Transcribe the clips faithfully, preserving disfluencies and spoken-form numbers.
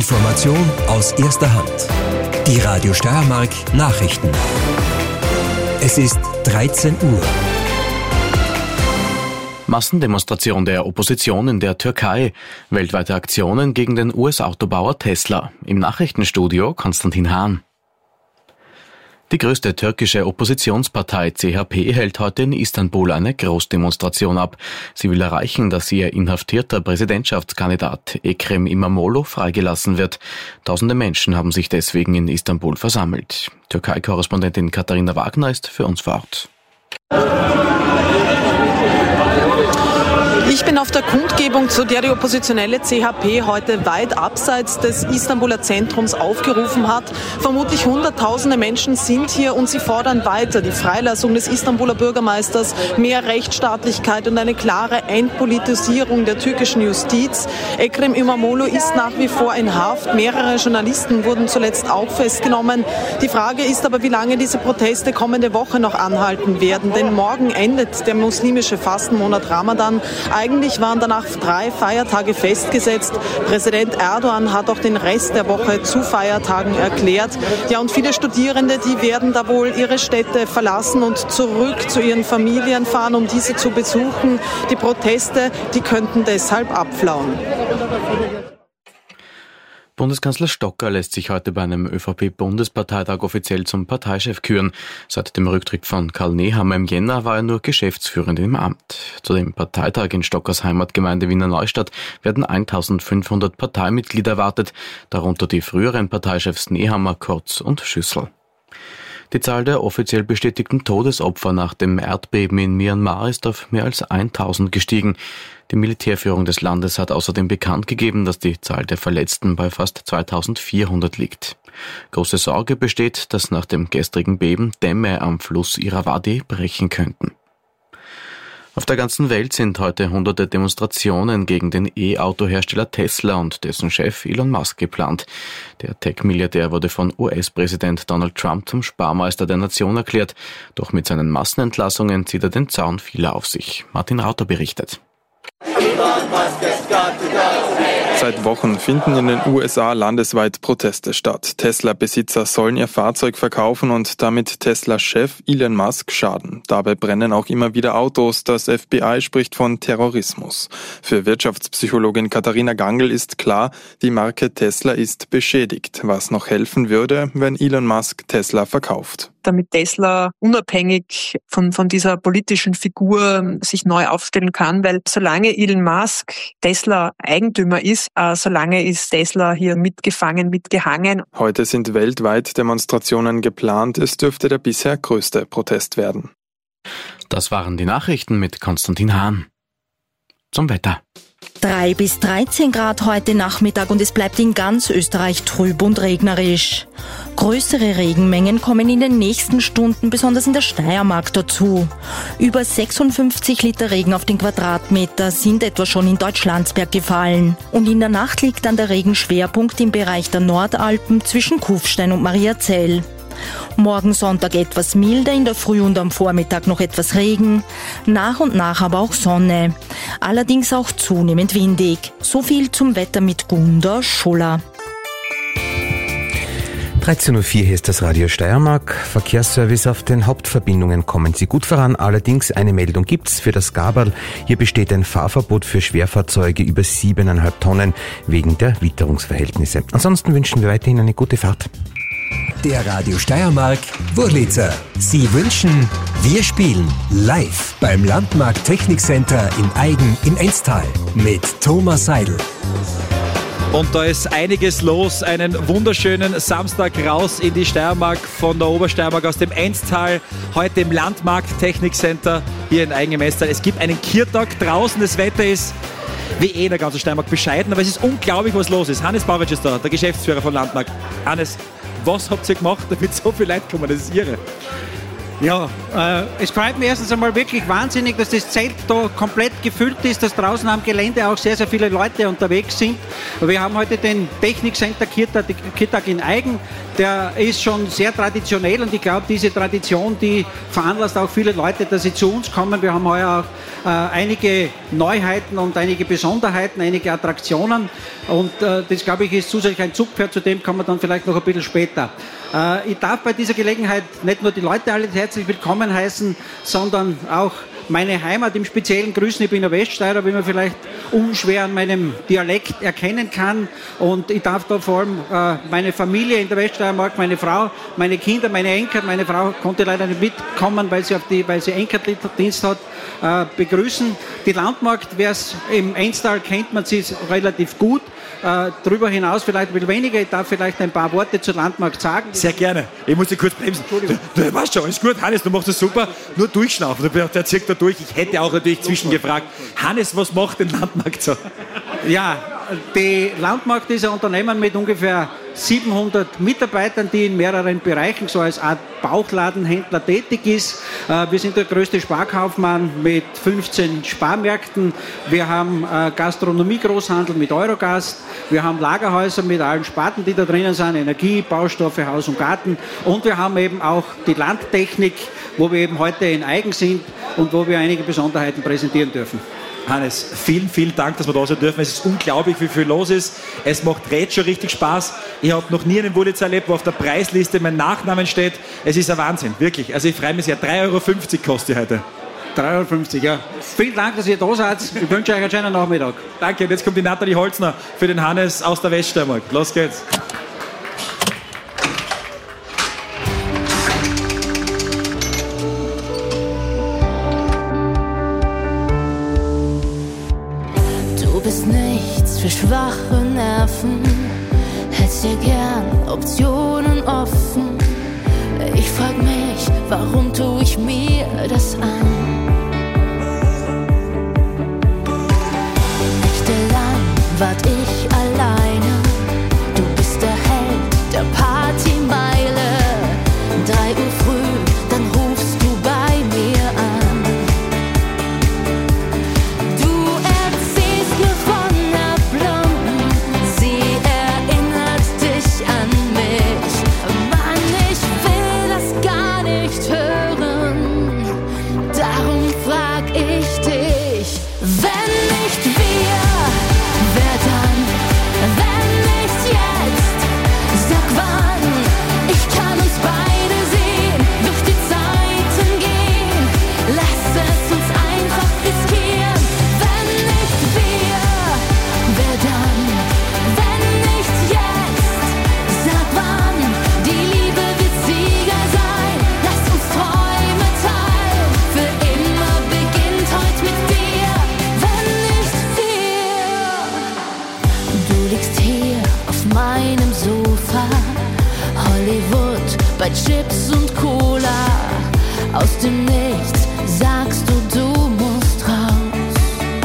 Information aus erster Hand. Die Radio Steiermark Nachrichten. Es ist dreizehn Uhr. Massendemonstration der Opposition in der Türkei. Weltweite Aktionen gegen den U S-Autobauer Tesla. Im Nachrichtenstudio Konstantin Hahn. Die größte türkische Oppositionspartei C H P hält heute in Istanbul eine Großdemonstration ab. Sie will erreichen, dass ihr inhaftierter Präsidentschaftskandidat Ekrem İmamoğlu freigelassen wird. Tausende Menschen haben sich deswegen in Istanbul versammelt. Türkei-Korrespondentin Katharina Wagner ist für uns vor Ort. Ich bin auf der Kundgebung, zu der die oppositionelle C H P heute weit abseits des Istanbuler Zentrums aufgerufen hat. Vermutlich hunderttausende Menschen sind hier und sie fordern weiter die Freilassung des Istanbuler Bürgermeisters, mehr Rechtsstaatlichkeit und eine klare Entpolitisierung der türkischen Justiz. Ekrem İmamoğlu ist nach wie vor in Haft. Mehrere Journalisten wurden zuletzt auch festgenommen. Die Frage ist aber, wie lange diese Proteste kommende Woche noch anhalten werden. Denn morgen endet der muslimische Fastenmonat Ramadan. Eigentlich waren danach drei Feiertage festgesetzt. Präsident Erdogan hat auch den Rest der Woche zu Feiertagen erklärt. Ja, und viele Studierende, die werden da wohl ihre Städte verlassen und zurück zu ihren Familien fahren, um diese zu besuchen. Die Proteste, die könnten deshalb abflauen. Bundeskanzler Stocker lässt sich heute bei einem ÖVP-Bundesparteitag offiziell zum Parteichef küren. Seit dem Rücktritt von Karl Nehammer im Jänner war er nur Geschäftsführender im Amt. Zu dem Parteitag in Stockers Heimatgemeinde Wiener Neustadt werden eintausendfünfhundert Parteimitglieder erwartet, darunter die früheren Parteichefs Nehammer, Kurz und Schüssel. Die Zahl der offiziell bestätigten Todesopfer nach dem Erdbeben in Myanmar ist auf mehr als tausend gestiegen. Die Militärführung des Landes hat außerdem bekannt gegeben, dass die Zahl der Verletzten bei fast zweitausendvierhundert liegt. Große Sorge besteht, dass nach dem gestrigen Beben Dämme am Fluss Irrawaddy brechen könnten. Auf der ganzen Welt sind heute hunderte Demonstrationen gegen den E-Auto-Hersteller Tesla und dessen Chef Elon Musk geplant. Der Tech-Milliardär wurde von U S-Präsident Donald Trump zum Sparmeister der Nation erklärt. Doch mit seinen Massenentlassungen zieht er den Zaun vieler auf sich. Martin Rauter berichtet. Seit Wochen finden in den U S A landesweit Proteste statt. Tesla-Besitzer sollen ihr Fahrzeug verkaufen und damit Tesla-Chef Elon Musk schaden. Dabei brennen auch immer wieder Autos. Das F B I spricht von Terrorismus. Für Wirtschaftspsychologin Katharina Gangl ist klar, die Marke Tesla ist beschädigt. Was noch helfen würde, wenn Elon Musk Tesla verkauft. Damit Tesla unabhängig von, von dieser politischen Figur sich neu aufstellen kann, weil solange Elon Musk Tesla Eigentümer ist, äh, solange ist Tesla hier mitgefangen, mitgehangen. Heute sind weltweit Demonstrationen geplant. Es dürfte der bisher größte Protest werden. Das waren die Nachrichten mit Konstantin Hahn. Zum Wetter. drei bis dreizehn Grad heute Nachmittag und es bleibt in ganz Österreich trüb und regnerisch. Größere Regenmengen kommen in den nächsten Stunden besonders in der Steiermark dazu. Über sechsundfünfzig Liter Regen auf den Quadratmeter sind etwa schon in Deutschlandsberg gefallen. Und in der Nacht liegt dann der Regenschwerpunkt im Bereich der Nordalpen zwischen Kufstein und Mariazell. Morgen Sonntag etwas milder, in der Früh und am Vormittag noch etwas Regen, nach und nach aber auch Sonne. Allerdings auch zunehmend windig. So viel zum Wetter mit Gunda Schuller. dreizehn Uhr vier, hier ist das Radio Steiermark. Verkehrsservice: auf den Hauptverbindungen kommen Sie gut voran. Allerdings eine Meldung gibt's für das Gaberl. Hier besteht ein Fahrverbot für Schwerfahrzeuge über siebeneinhalb Tonnen wegen der Witterungsverhältnisse. Ansonsten wünschen wir weiterhin eine gute Fahrt. Der Radio Steiermark Wurlitzer. Sie wünschen, wir spielen live beim Landmarkt Technikcenter in Aigen in Enstal mit Thomas Seidel. Und da ist einiges los. Einen wunderschönen Samstag raus in die Steiermark von der Obersteiermark aus dem Enstal. Heute im Landmarkt Technikcenter hier in Aigen im Enstal. Es gibt einen Kiertag draußen. Das Wetter ist wie eh in der ganzen Steiermark bescheiden, aber es ist unglaublich, was los ist. Hannes Bauritsch ist da, der Geschäftsführer von Landmarkt. Hannes, was habt ihr gemacht, damit so viele Leute kommen? Das ist irre. Ja, äh, es freut mich erstens einmal wirklich wahnsinnig, dass das Zelt da komplett gefüllt ist, dass draußen am Gelände auch sehr, sehr viele Leute unterwegs sind. Wir haben heute den Technikcenter Kirtag in Aigen, der ist schon sehr traditionell und ich glaube, diese Tradition, die veranlasst auch viele Leute, dass sie zu uns kommen. Wir haben heuer auch äh, einige Neuheiten und einige Besonderheiten, einige Attraktionen und äh, das, glaube ich, ist zusätzlich ein Zugpferd, zu dem kommen wir dann vielleicht noch ein bisschen später. Äh, ich darf bei dieser Gelegenheit nicht nur die Leute alle herzlich willkommen heißen, sondern auch meine Heimat im Speziellen grüßen. Ich bin ein Weststeirer, wie man vielleicht unschwer an meinem Dialekt erkennen kann. Und ich darf da vor allem äh, meine Familie in der Weststeiermark, meine Frau, meine Kinder, meine Enkel, meine Frau konnte leider nicht mitkommen, weil sie, auf die, weil sie Enkeldienst hat, äh, begrüßen. Die Landmarkt, wer es im Enstal kennt, man sie relativ gut. Äh, darüber hinaus vielleicht ein bisschen weniger. Ich darf vielleicht ein paar Worte zur Landmarkt sagen. Sehr gerne. Ich muss dich kurz bremsen. Du, du weißt schon, alles gut. Hannes, du machst das super. Nur durchschnaufen. Der zieht da durch. Ich hätte auch natürlich zwischengefragt. Hannes, was macht den Landmarkt so? Ja, die Landmarkt ist ein Unternehmen mit ungefähr siebenhundert Mitarbeitern, die in mehreren Bereichen so als Art Bauchladenhändler tätig ist. Wir sind der größte Sparkaufmann mit fünfzehn Sparmärkten. Wir haben Gastronomie-Großhandel mit Eurogast. Wir haben Lagerhäuser mit allen Sparten, die da drinnen sind. Energie, Baustoffe, Haus und Garten. Und wir haben eben auch die Landtechnik, wo wir eben heute in Aigen sind und wo wir einige Besonderheiten präsentieren dürfen. Hannes, vielen, vielen Dank, dass wir da sein dürfen. Es ist unglaublich, wie viel los ist. Es macht jetzt schon richtig Spaß. Ich habe noch nie einen Wurlitzer erlebt, wo auf der Preisliste mein Nachnamen steht. Es ist ein Wahnsinn, wirklich. Also ich freue mich sehr. drei Euro fünfzig kostet heute. drei Euro fünfzig, ja. Vielen Dank, dass ihr da seid. Ich wünsche euch einen schönen Nachmittag. Danke, und jetzt kommt die Nathalie Holzner für den Hannes aus der Weststeiermark. Los geht's. Für schwache Nerven, hättest dir gern Optionen offen. Ich frag mich, warum tu ich mir das an? Nächtelang wart ich alleine, du bist der Held der Partymeile. Drei Uhr früh, dann rufst du bei mir an. Du erzählst mir von bei Chips und Cola. Aus dem Nichts sagst du, du musst raus.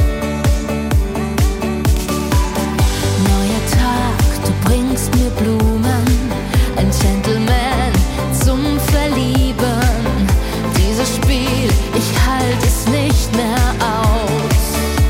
Neuer Tag, du bringst mir Blumen. Ein Gentleman zum Verlieben. Dieses Spiel, ich halte es nicht mehr aus.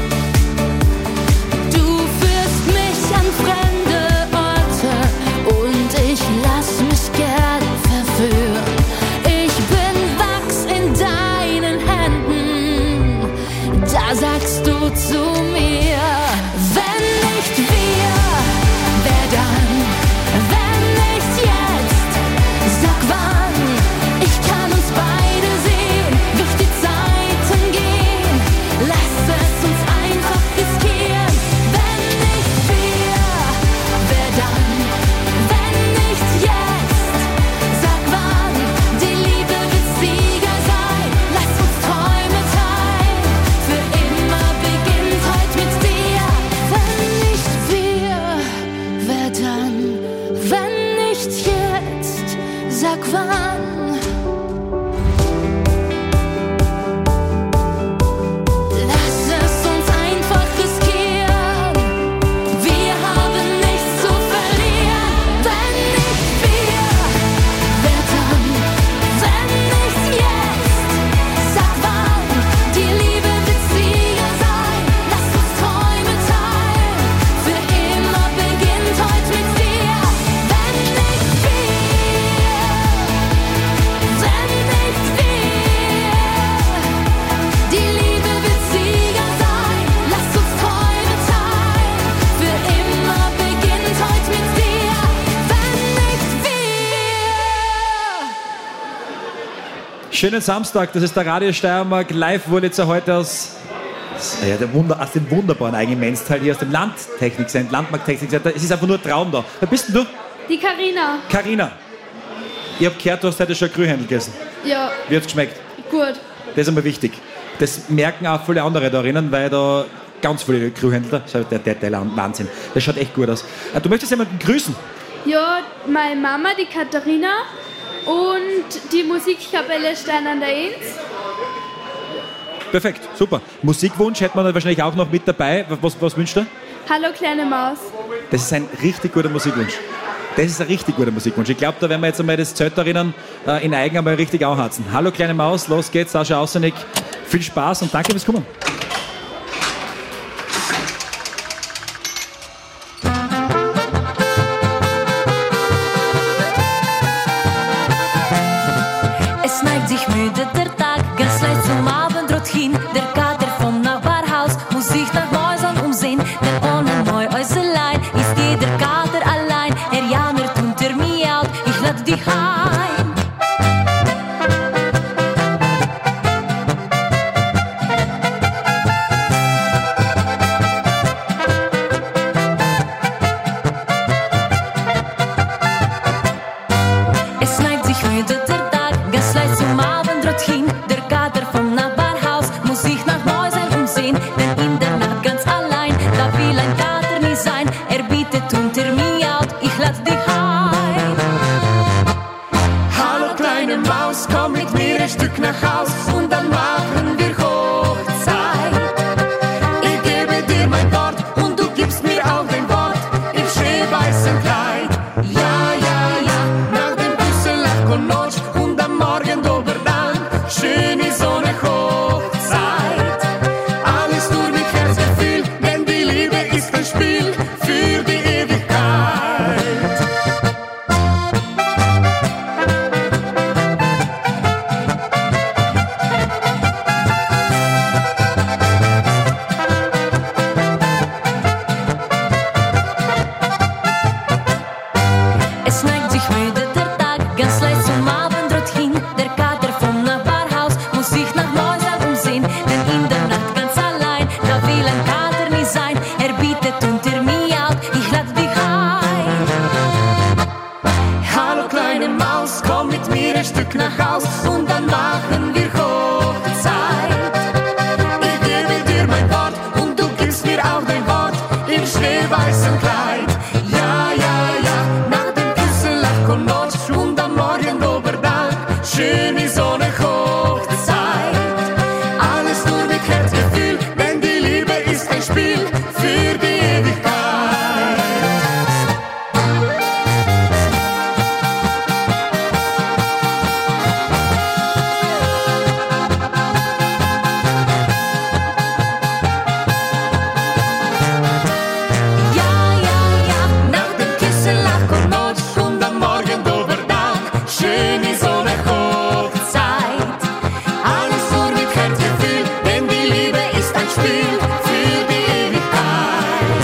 Du führst mich an fremde Orte und ich lass mich gern verführen. Ich bin Wachs in deinen Händen. Da sagst du zu mir, wenn nicht wir, wer dann? Wenn nicht jetzt, sag wann. Ich kann uns beide sehen, durch die Zeiten gehen. Lass es uns einfach riskieren. Wenn nicht wir, wer dann? Wenn nicht jetzt, sag wann. Die Liebe wird Sieger sein. Lass uns Träume teilen. Für immer beginnt heute mit dir. Wenn nicht wir, wer dann? Wenn nicht jetzt, sag wann. Lass es uns einfach riskieren. Wir haben nichts zu verlieren. Wenn nicht wir, wer dann? Wenn nicht jetzt. Schönen Samstag, das ist der Radio Steiermark Live-Wurlitzer heute aus, ja, der Wunder, aus dem wunderbaren eigenen Menztal hier aus dem Landtechnikcenter, Landmarkt-Technikcenter. Es ist einfach nur ein Traum da. Wer bist denn du? Die Carina. Carina. Ich habe gehört, du hast heute schon Grühhändel gegessen. Ja. Wie hat's geschmeckt? Gut. Das ist einmal wichtig. Das merken auch viele andere da drinnen, weil da ganz viele Grühhändler, das ist der, der, der Wahnsinn. Das schaut echt gut aus. Du möchtest jemanden grüßen? Ja, meine Mama, die Katharina und die Musikkapelle Stein an der Enz. Perfekt, super. Musikwunsch hätte man dann wahrscheinlich auch noch mit dabei. Was, was wünscht du? Hallo kleine Maus. Das ist ein richtig guter Musikwunsch. Das ist ein richtig guter Musikwunsch. Ich glaube, da werden wir jetzt einmal das Zelt da drinnen äh, in Eigen einmal richtig anhatzen. Hallo kleine Maus, los geht's, Sascha Ausenig. Viel Spaß und danke fürs Kommen. Es neigt sich müde der Tag, ganz leicht zum Abendrot hin. Der Kater vom Nachbarhaus muss sich nach Mäusern umsehen. Denn ohne Mäuselein ist jeder Kater allein. Er jammert und er miaut, ich lade dich heim. Es neigt sich müde der Tag, ganz leicht zum Abendrot hin. Der Kater vom Nachbarhaus muss sich nach Mäusern umsehen. Denn in der Nacht ganz allein, da will ein Kater nie sein. Er bittet und er miaut, ich lade dich heim. Hallo kleine Maus, komm mit mir ein Stück nach Haus und dann machen wir Hochzeit. Ich gebe dir mein Wort und du gibst mir auch dein Wort im schneeweißen Kleid. Ja, ja, ja, nach dem Küssen Lach und Notch und am Morgen Doberdang, schön ist so eine Hochzeit. Alles nur mit Herzgefühl, denn die Liebe ist ein Spiel für die Ewigkeit. Es neigt sich müde der Tag, ganz leicht zum Abendrot hin. Der Kater vom Nachbarhaus muss sich nach Mäusern umsehen. Denn in der Nacht ganz allein, da will ein Kater nie sein. Er bittet und er miaut, ich lade dich heim. Hallo kleine Maus, komm mit mir ein Stück nach Haus und dann machen wir Hochzeit. Ich gebe dir mein Wort und du gibst mir auch dein Wort im schneeweißen Kleid. Ja, ja, ja, nach dem Küssen Lach und Notch und am Morgen Doberdang, schön ist so eine Hochzeit. Alles nur mit Herzgefühl, denn die Liebe ist ein Spiel für die Ewigkeit. Ja, ja, ja, nach dem Küssen Lach und Notch und am Morgen Doberdang, schön ist so eine Hochzeit. Alles nur mit Herzgefühl, denn die Liebe ist ein Spiel für die Ewigkeit.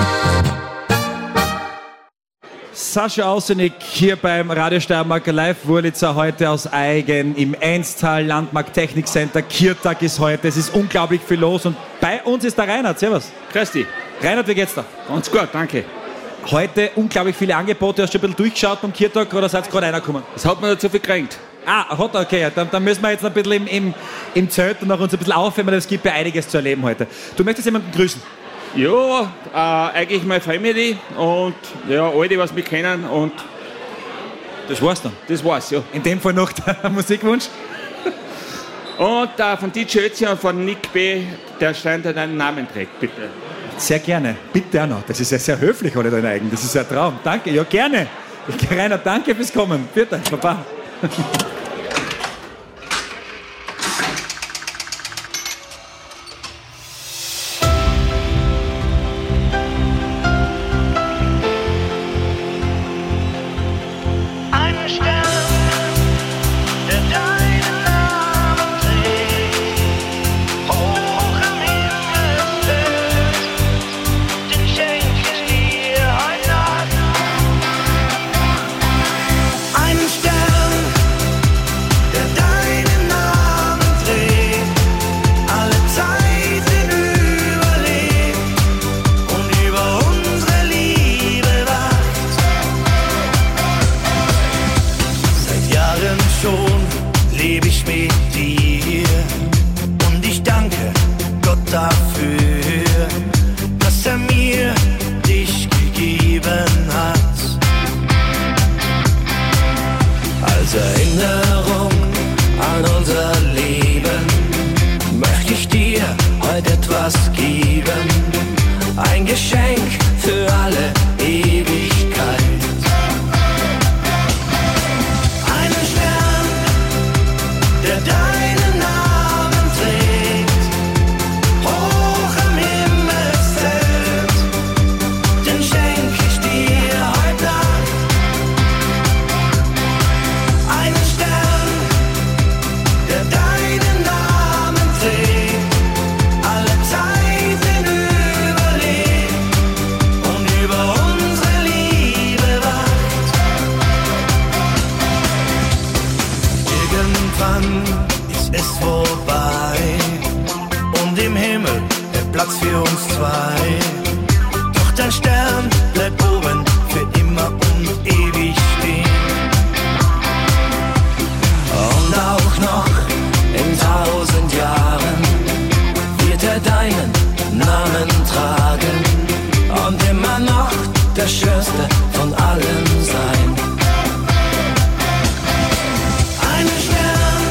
Sascha Ausenig hier beim Radio Steiermark Live-Wurlitzer heute aus Eigen im Enztal Landmarkt Technikcenter. Kirtag ist heute, es ist unglaublich viel los und bei uns ist der Reinhard. Servus. Grüß dich. Reinhard, wie geht's da? Ganz gut, danke. Heute unglaublich viele Angebote. Hast du ein bisschen durchgeschaut beim Kirtag oder seid ihr gerade reingekommen? Das hat mir zu viel gekriegt. Ah, hat okay, ja, dann, dann müssen wir jetzt noch ein bisschen im, im, im Zelt und noch uns ein bisschen aufwärmen, es gibt ja einiges zu erleben heute. Du möchtest jemanden grüßen? Ja, äh, eigentlich meine Family und ja, alle, die was mich kennen und Das war's dann? das war's, ja. In dem Fall noch der Musikwunsch? Und äh, von D J Ötzi und von Nick B., der Stein, der deinen Namen trägt, bitte. Sehr gerne. Bitte auch noch. Das ist ja sehr höflich, oder dein eigen. Das ist ja ein Traum. Danke. Ja, gerne. Rainer, danke fürs Kommen. Bitte, Papa. Ein Stern, der deinen Namen trägt, hoch am Himmelsbild, den schenk ich dir heute Nacht. Ein Stern, Platz für uns zwei. Doch dein Stern bleibt oben für immer und ewig stehen. Und auch noch in tausend Jahren wird er deinen Namen tragen und immer noch der schönste von allen sein. Ein Stern,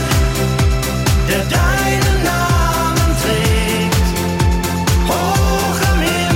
der deinen Namen trägt, hoch am Himmel.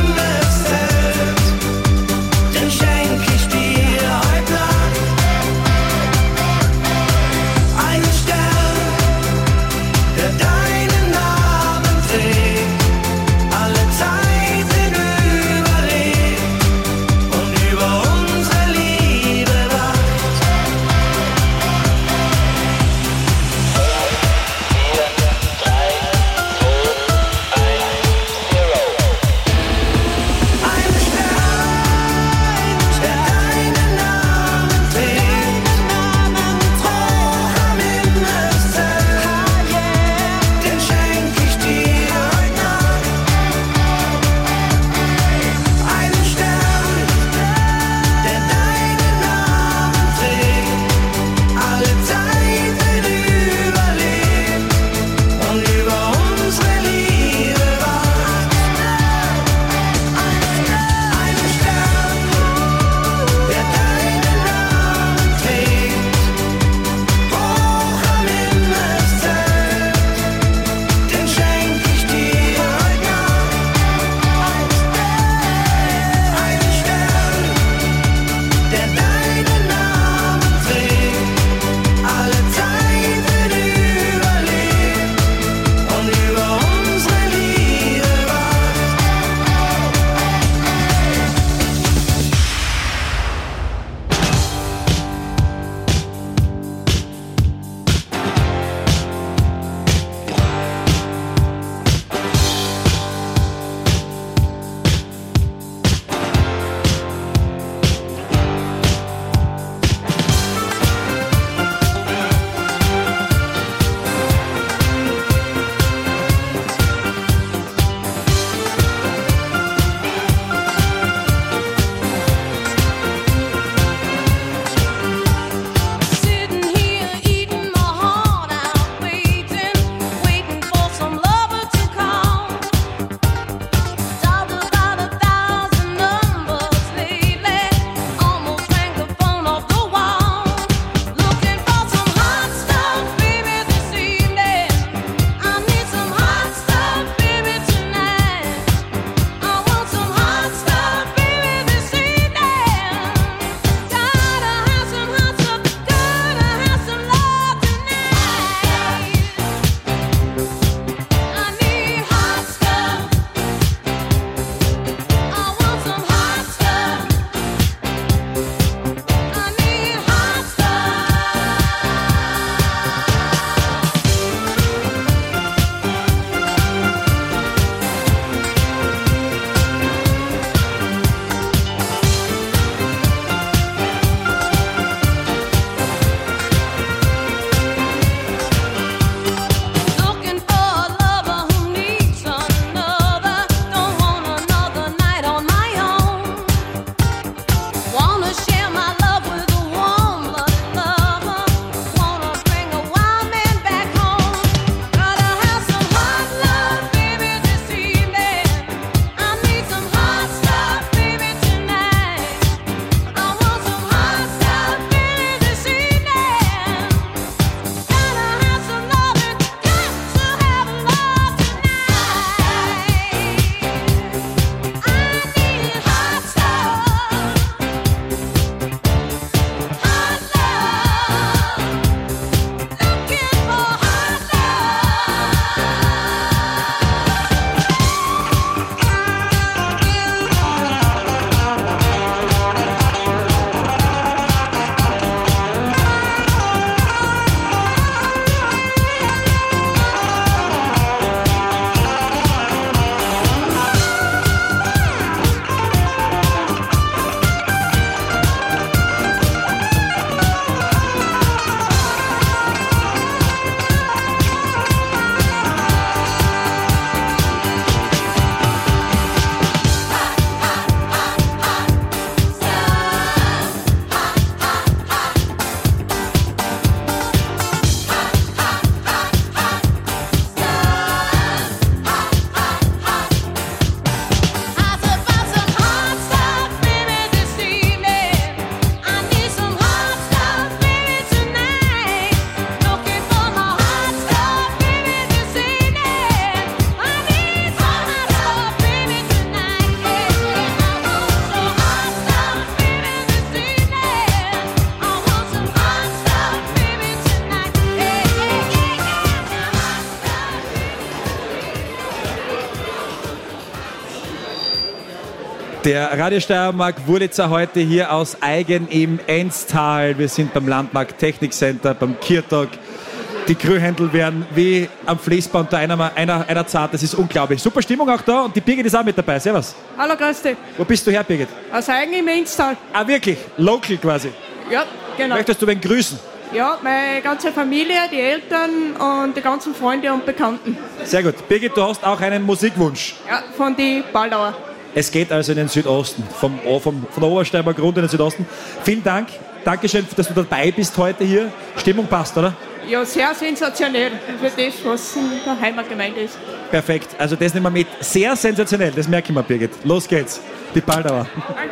Der Radio Steiermark Wurlitzer heute hier aus Aigen im Enztal. Wir sind beim Landmarkt Technikcenter, beim Kirtag. Die Krühhändel werden wie am Fließband da einer, einer, einer zart. Das ist unglaublich. Super Stimmung auch da und die Birgit ist auch mit dabei. Servus. Hallo, grüß dich. Wo bist du her, Birgit? Aus Aigen im Enztal. Ah, wirklich? Local quasi? Ja, genau. Möchtest du wen grüßen? Ja, meine ganze Familie, die Eltern und die ganzen Freunde und Bekannten. Sehr gut. Birgit, du hast auch einen Musikwunsch. Ja, von die Baldauer. Es geht also in den Südosten, vom, vom, von der Obersteiermark runter in den Südosten. Vielen Dank. Dankeschön, dass du dabei bist heute hier. Stimmung passt, oder? Ja, sehr sensationell für das, was in der Heimatgemeinde ist. Perfekt. Also das nehmen wir mit. Sehr sensationell, das merken wir, Birgit. Los geht's. Die Baldauer. Danke.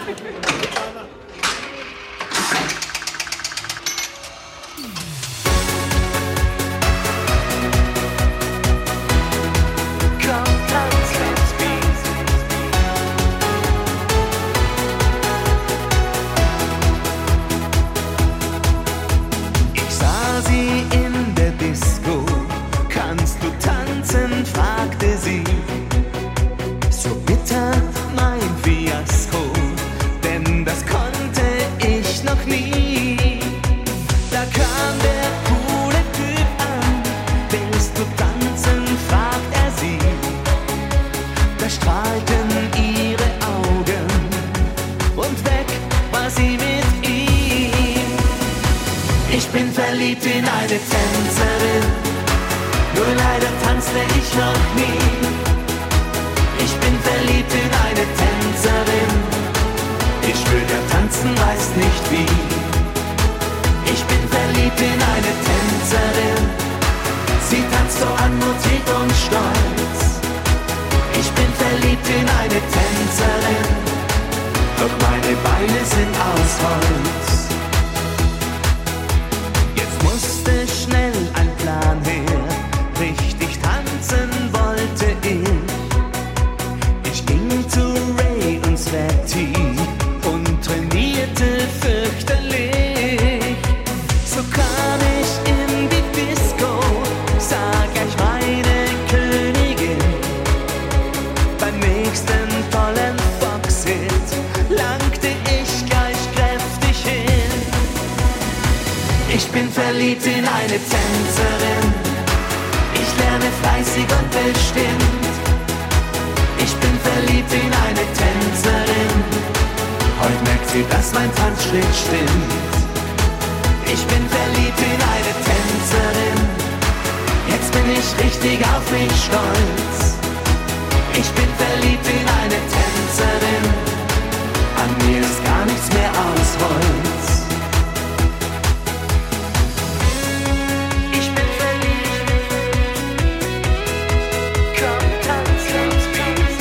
verliebt in eine Tänzerin, nur leider tanzte ich noch nie. Ich bin verliebt in eine Tänzerin, ich will ja tanzen, weiß nicht wie. Ich bin verliebt in eine Tänzerin, sie tanzt so anmutig und stolz. Ich bin verliebt in eine Tänzerin, doch meine Beine sind aus Holz. Jetzt musste schnell ein Plan her, richtig tanzen wollte ich. Ich ging zu Ray und Sveti und trainierte fürchterlich. So kam ich in die Disco, sah gleich meine Königin. Beim nächsten tollen Fox-Hit langte ich gleich kräftig hin. Ich bin verliebt in eine Tänzerin, ich lerne fleißig und bestimmt. Ich bin verliebt in eine Tänzerin, heute merkt sie, dass mein Tanzschritt stimmt. Ich bin verliebt in eine Tänzerin, jetzt bin ich richtig auf mich stolz. Ich bin verliebt in eine Tänzerin, an mir ist gar nichts mehr aus Holz. Ich bin verliebt, komm, tanz, tanz, tanz.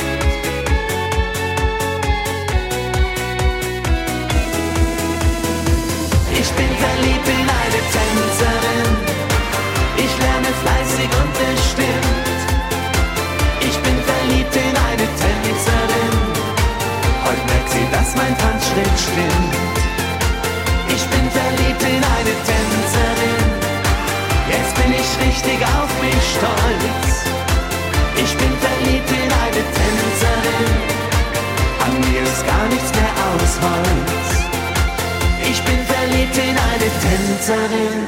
Ich bin verliebt in eine Tänzerin, ich lerne fleißig und bestimmt. Ich bin verliebt in eine Tänzerin, heute merkt sie, dass mein Tanzschritt stimmt. Ich bin verliebt in eine Tänzerin, jetzt bin ich richtig auf mich stolz. Ich bin verliebt in eine Tänzerin, an mir ist gar nichts mehr aus Holz. Ich bin verliebt in eine Tänzerin.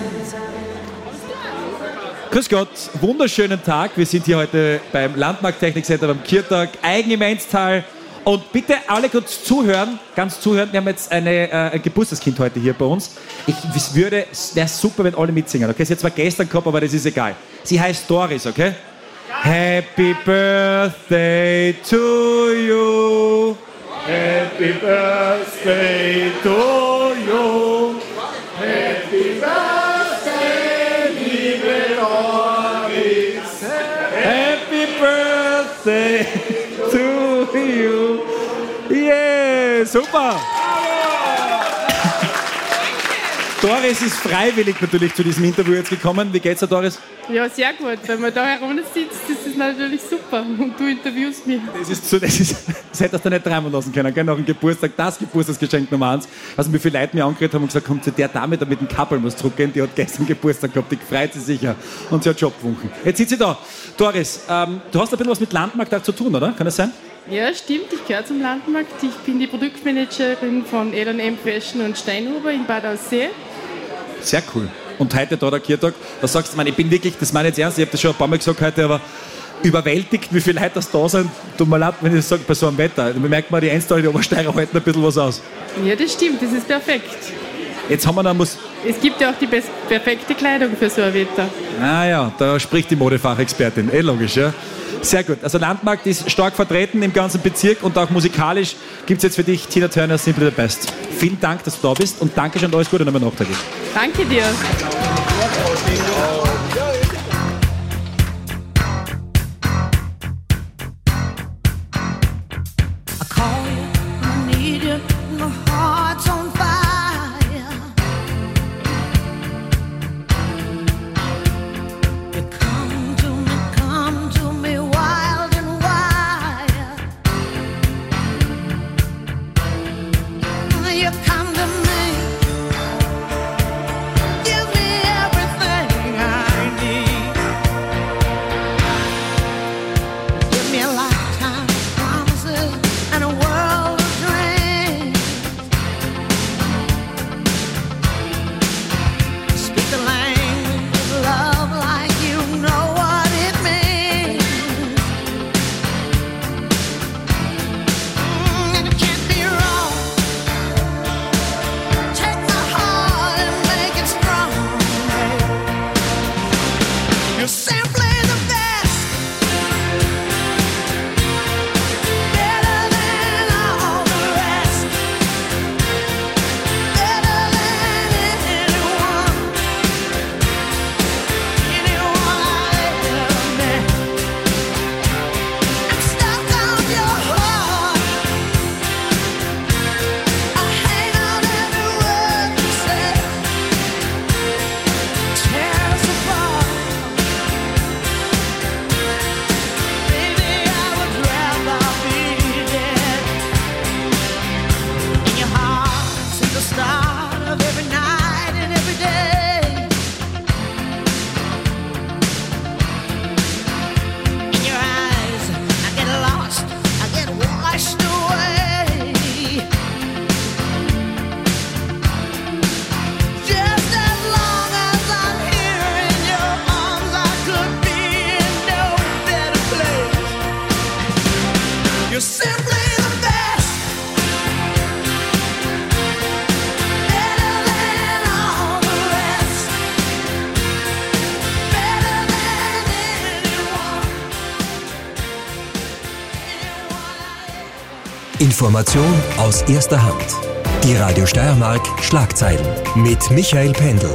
Grüß Gott, wunderschönen Tag. Wir sind hier heute beim Landmarkt Technikcenter, beim Kirtag, Aigen im Enztal. Und bitte alle kurz zuhören, ganz zuhören. Wir haben jetzt eine, äh, ein Geburtstagskind heute hier bei uns. Ich es würde, es wäre super, wenn alle mitsingen. Okay, sie hat zwar gestern gehabt, aber das ist egal. Sie heißt Doris, okay? Happy Birthday to you. Happy Birthday to you. Happy Birthday, liebe Doris. Happy Birthday to you. Yeah, super. Doris ist freiwillig natürlich zu diesem Interview jetzt gekommen. Wie geht's dir, Doris? Ja, sehr gut. Wenn man da herumsitzt, das ist natürlich super. Und du interviewst mich. Das ist so, das ist, das hättest du nicht träumen lassen können, gell? Nach dem Geburtstag, das Geburtstagsgeschenk Nummer eins. Also wie viele Leute mir angeredet haben und gesagt, kommt zu der Dame da mit dem Kappel muss zurückgehen, die hat gestern Geburtstag gehabt, die freut sich sicher. Und sie hat Job gewunken. Jetzt sitzt sie da. Doris, ähm, du hast ein bisschen was mit Landmarkt auch zu tun, oder? Kann das sein? Ja, stimmt, ich gehöre zum Landmarkt. Ich bin die Produktmanagerin von L und M Fashion und Steinhuber in Bad Aussee. Sehr cool. Und heute da der Kiertag, da sagst du, ich bin wirklich, das meine ich jetzt ernst, ich habe das schon ein paar Mal gesagt heute, aber überwältigt, wie viele Leute das da sind. Tut mir leid, wenn ich das sage, bei so einem Wetter. Da merkt man, die Einsteiger, die Obersteirer halten ein bisschen was aus. Ja, das stimmt, das ist perfekt. Jetzt haben wir noch... Muss es gibt ja auch die perfekte Kleidung für so ein Wetter. Ah ja, da spricht die Modefachexpertin. Eh logisch, ja. Sehr gut. Also Landmarkt ist stark vertreten im ganzen Bezirk und auch musikalisch gibt es jetzt für dich Tina Turner, Simply the Best. Vielen Dank, dass du da bist und danke schon, alles Gute nochmal nachträglich. Danke dir. Information aus erster Hand. Die Radio Steiermark Schlagzeilen mit Michael Pendl.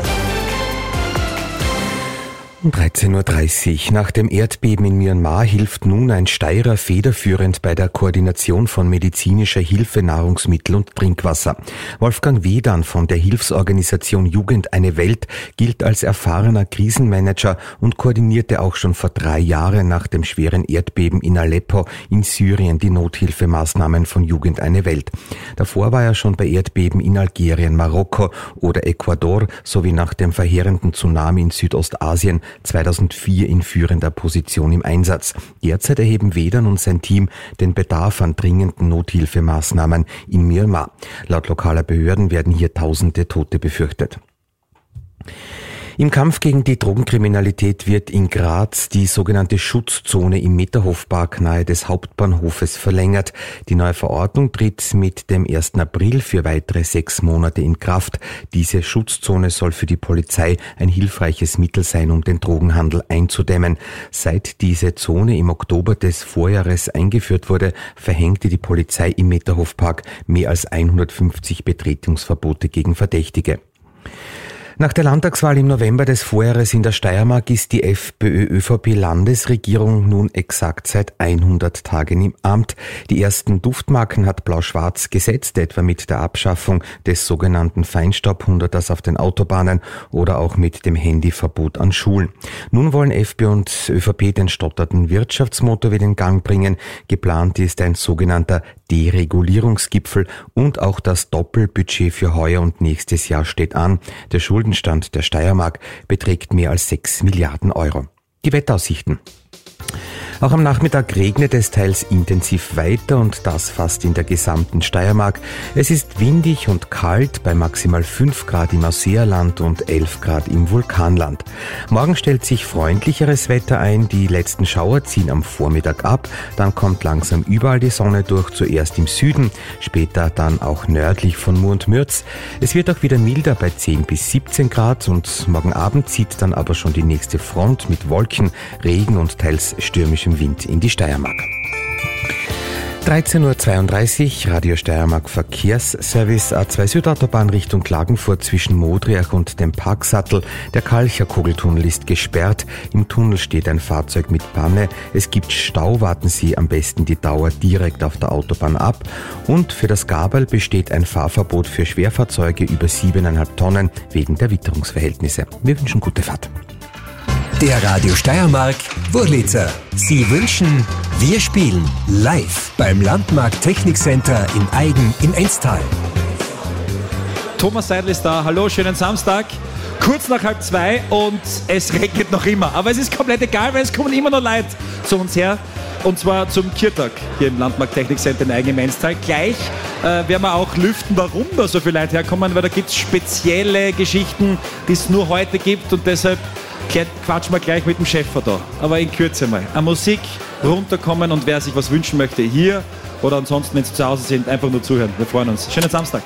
Um dreizehn Uhr dreißig. Nach dem Erdbeben in Myanmar hilft nun ein Steirer federführend bei der Koordination von medizinischer Hilfe, Nahrungsmittel und Trinkwasser. Wolfgang Wedern von der Hilfsorganisation Jugend eine Welt gilt als erfahrener Krisenmanager und koordinierte auch schon vor drei Jahren nach dem schweren Erdbeben in Aleppo in Syrien die Nothilfemaßnahmen von Jugend eine Welt. Davor war er schon bei Erdbeben in Algerien, Marokko oder Ecuador sowie nach dem verheerenden Tsunami in Südostasien zweitausendvier in führender Position im Einsatz. Derzeit erheben Wedern und sein Team den Bedarf an dringenden Nothilfemaßnahmen in Myanmar. Laut lokaler Behörden werden hier tausende Tote befürchtet. Im Kampf gegen die Drogenkriminalität wird in Graz die sogenannte Schutzzone im Meterhofpark nahe des Hauptbahnhofes verlängert. Die neue Verordnung tritt mit dem ersten April für weitere sechs Monate in Kraft. Diese Schutzzone soll für die Polizei ein hilfreiches Mittel sein, um den Drogenhandel einzudämmen. Seit diese Zone im Oktober des Vorjahres eingeführt wurde, verhängte die Polizei im Meterhofpark mehr als hundertfünfzig Betretungsverbote gegen Verdächtige. Nach der Landtagswahl im November des Vorjahres in der Steiermark ist die FPÖ-ÖVP-Landesregierung nun exakt seit hundert Tagen im Amt. Die ersten Duftmarken hat Blau-Schwarz gesetzt, etwa mit der Abschaffung des sogenannten Feinstaubhunderters auf den Autobahnen oder auch mit dem Handyverbot an Schulen. Nun wollen FPÖ und ÖVP den stotternden Wirtschaftsmotor wieder in Gang bringen. Geplant ist ein sogenannter Deregulierungsgipfel und auch das Doppelbudget für heuer und nächstes Jahr steht an. Der Schuldenstand der Steiermark beträgt mehr als sechs Milliarden Euro. Die Wetteraussichten. Auch am Nachmittag regnet es teils intensiv weiter und das fast in der gesamten Steiermark. Es ist windig und kalt bei maximal fünf Grad im Ausseerland und elf Grad im Vulkanland. Morgen stellt sich freundlicheres Wetter ein. Die letzten Schauer ziehen am Vormittag ab. Dann kommt langsam überall die Sonne durch, zuerst im Süden, später dann auch nördlich von Mur und Mürz. Es wird auch wieder milder bei zehn bis siebzehn Grad und morgen Abend zieht dann aber schon die nächste Front mit Wolken, Regen und teils stürmischem Wind in die Steiermark. dreizehn Uhr zweiunddreißig, Radio Steiermark Verkehrsservice, A zwei Südautobahn Richtung Klagenfurt zwischen Modriach und dem Parksattel. Der Kalcher Kugeltunnel ist gesperrt. Im Tunnel steht ein Fahrzeug mit Panne. Es gibt Stau, warten Sie am besten die Dauer direkt auf der Autobahn ab. Und für das Gaberl besteht ein Fahrverbot für Schwerfahrzeuge über siebeneinhalb Tonnen wegen der Witterungsverhältnisse. Wir wünschen gute Fahrt. Der Radio Steiermark Wurlitzer. Sie wünschen, wir spielen live beim Landmarkt Technikcenter in Aigen in Enstal. Thomas Seidel ist da. Hallo, schönen Samstag. Kurz nach halb zwei und es regnet noch immer. Aber es ist komplett egal, weil es kommen immer noch Leute zu uns her. Und zwar zum Kirtag hier im Landmarkt Technikcenter in Aigen im Enstal. Gleich äh, werden wir auch lüften, warum da so viele Leute herkommen, weil da gibt es spezielle Geschichten, die es nur heute gibt und deshalb quatschen wir gleich mit dem Chef da. Aber in Kürze mal. An Musik runterkommen und wer sich was wünschen möchte, hier oder ansonsten, wenn Sie zu Hause sind, einfach nur zuhören. Wir freuen uns. Schönen Samstag.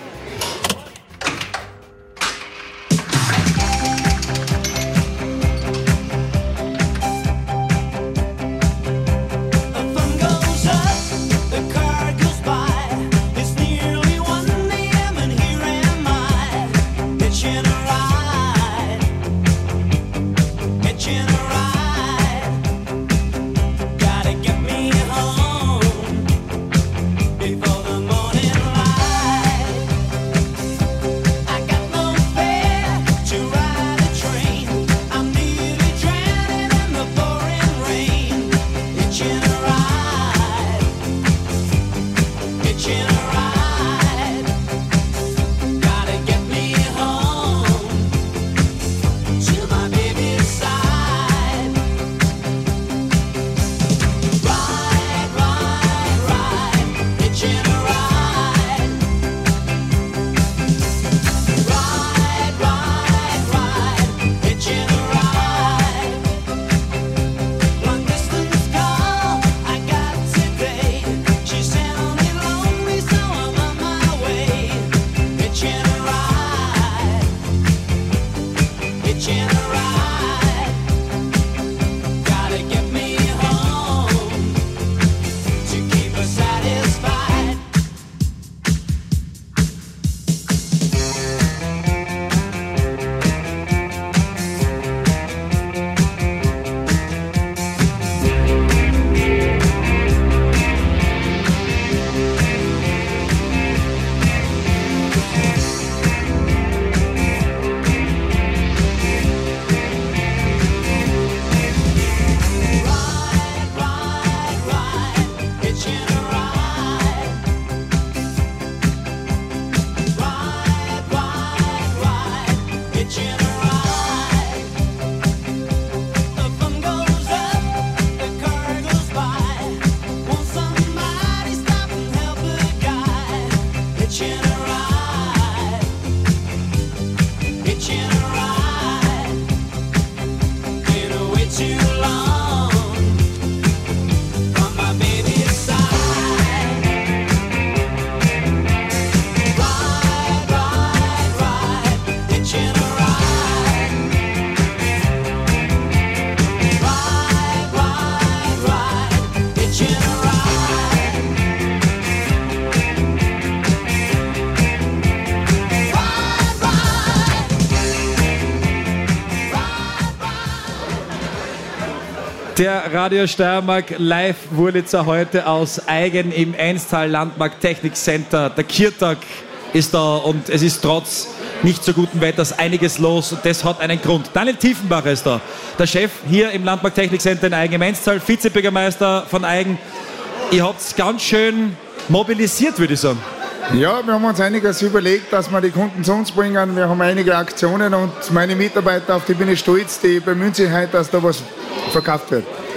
Der Radio Steiermark Live Wurlitzer heute aus Aigen im Enstal Landmarkt Technikcenter. Der Kirtag ist da und es ist trotz nicht so guten Wetters einiges los und das hat einen Grund. Daniel Tiefenbacher ist da, der Chef hier im Landmarkt Technikcenter in Aigen im Enstal, Vizebürgermeister von Aigen. Ihr habt es ganz schön mobilisiert, würde ich sagen. Ja, wir haben uns einiges überlegt, dass wir die Kunden zu uns bringen. Wir haben einige Aktionen und meine Mitarbeiter, auf die bin ich stolz, die bemühen sich heute, dass da was verkauft wird.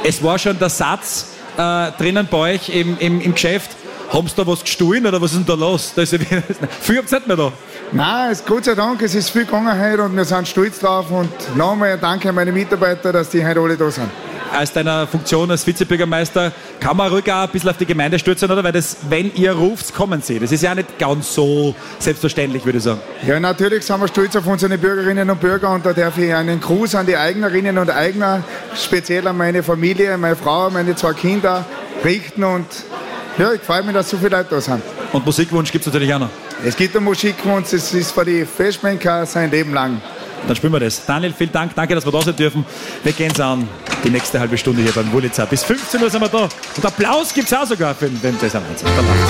Es war schon der Satz äh, drinnen bei euch im, im, im Geschäft. Haben Sie da was gestohlen oder was ist denn da los? Da ist ja viel habt ihr nicht mehr da. Nein, es, Gott sei Dank, es ist viel gegangen heute und wir sind stolz drauf. Und nochmal ein Danke an meine Mitarbeiter, dass die heute alle da sind. Aus deiner Funktion als Vizebürgermeister kann man ruhig auch ein bisschen auf die Gemeinde stürzen, oder? Weil das, wenn ihr ruft, kommen sie. Das ist ja auch nicht ganz so selbstverständlich, würde ich sagen. Ja, natürlich sind wir stolz auf unsere Bürgerinnen und Bürger und da darf ich einen Gruß an die Eignerinnen und Eigner, speziell an meine Familie, meine Frau, meine zwei Kinder richten und ja, ich freue mich, dass so viele Leute da sind. Und Musikwunsch gibt es natürlich auch noch? Es gibt einen Musikwunsch, es ist für die Festmenker sein Leben lang. Dann spielen wir das. Daniel, vielen Dank. Danke, dass wir da sein dürfen. Wir gehen es an. Die nächste halbe Stunde hier beim Wurlitzer. Bis fünfzehn Uhr sind wir da. Und Applaus gibt es auch sogar für den, den das am Einsatz.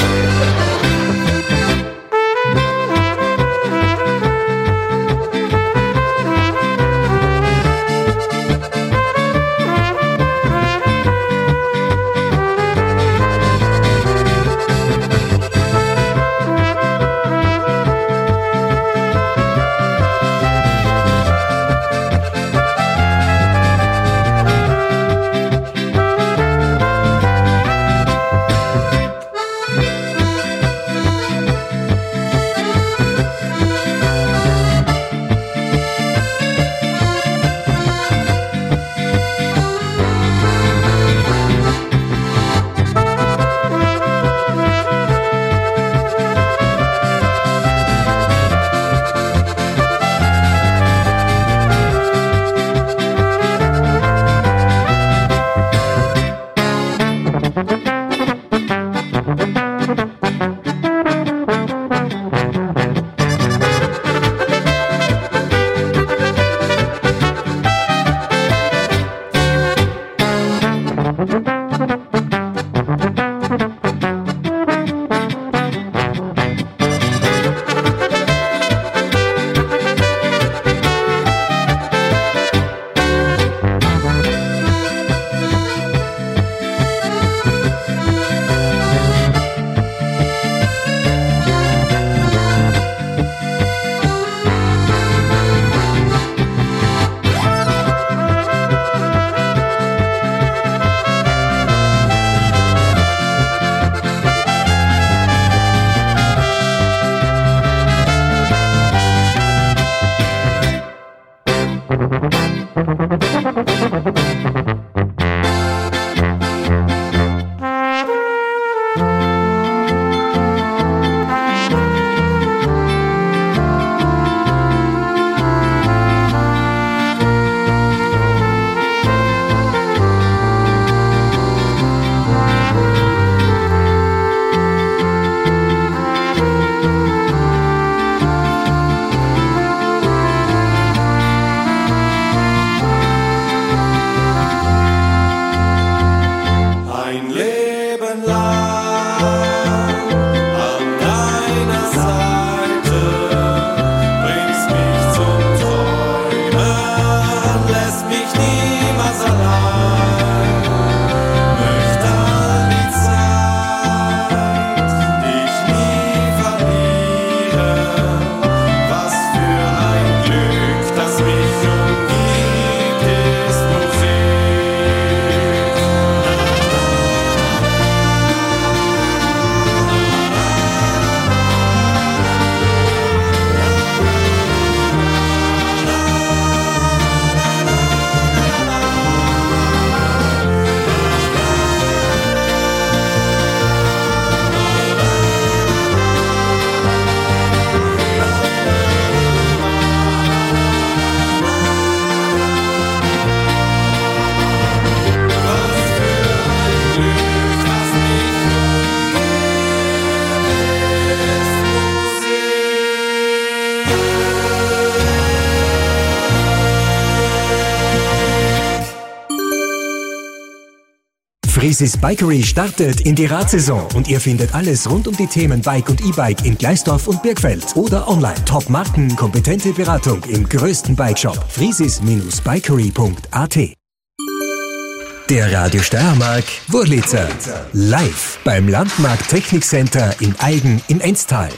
Friesis Bikery startet in die Radsaison und ihr findet alles rund um die Themen Bike und E-Bike in Gleisdorf und Birkfeld oder online. Top-Marken, kompetente Beratung im größten Bikeshop friesis Bikery punkt a t. Der Radio Steiermark Wurlitzer. Live beim Landmarkt Technikcenter in Aigen im Enztal.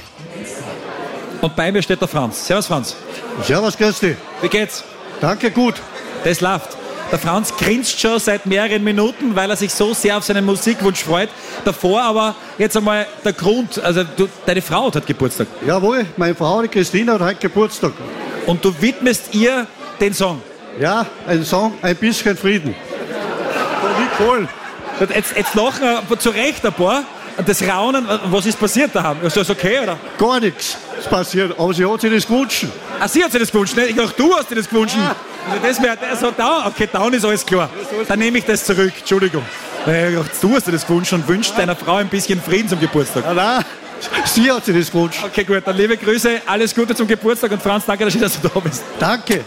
Und bei mir steht der Franz. Servus Franz. Servus, grüß dich. Wie geht's? Danke, gut. Das läuft. Der Franz grinst schon seit mehreren Minuten, weil er sich so sehr auf seinen Musikwunsch freut. Davor aber jetzt einmal der Grund, also du, deine Frau hat Geburtstag. Jawohl, meine Frau, die Christina, hat heute Geburtstag. Und du widmest ihr den Song? Ja, ein Song, ein bisschen Frieden. Von Nicole. Jetzt, jetzt lachen wir zu Recht ein paar. Und das Raunen, was ist passiert daheim? Ist das okay, oder? Gar nichts ist passiert, aber sie hat sich das gewünscht. Ah, sie hat sich das gewünscht, ne? Ich dachte, du hast dir das gewünscht. Ja. Also das wäre, so down. Okay, down ist alles klar. Dann nehme ich das zurück, Entschuldigung. Ich dachte, du hast dir das gewünscht und wünschst deiner Frau ein bisschen Frieden zum Geburtstag. Ja, nein, sie hat sich das gewünscht. Okay, gut, dann liebe Grüße, alles Gute zum Geburtstag und Franz, danke, dass du da bist. Danke.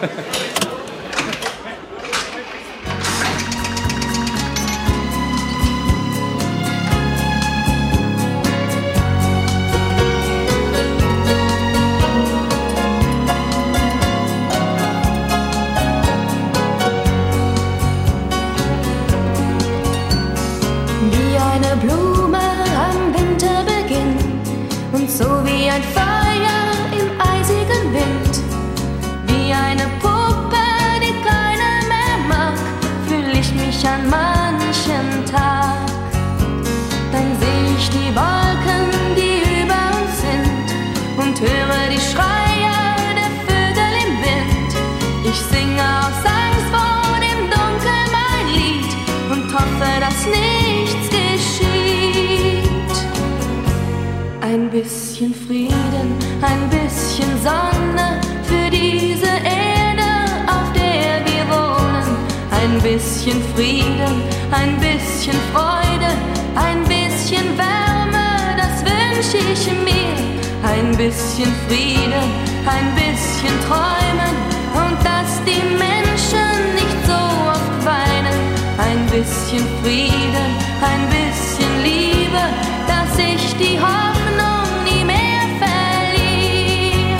An manchen Tag, dann seh ich die Wolken, die über uns sind und höre die Schreie der Vögel im Wind. Ich singe aus Angst vor dem Dunkel mein Lied und hoffe, dass nichts geschieht. Ein bisschen Frieden, ein bisschen Sonne für diese Erde, auf der wir wohnen. Ein bisschen Frieden, ein bisschen Freude, ein bisschen Wärme, das wünsch ich mir. Ein bisschen Frieden, ein bisschen Träumen und dass die Menschen nicht so oft weinen. Ein bisschen Frieden, ein bisschen Liebe, dass ich die Hoffnung nie mehr verliere.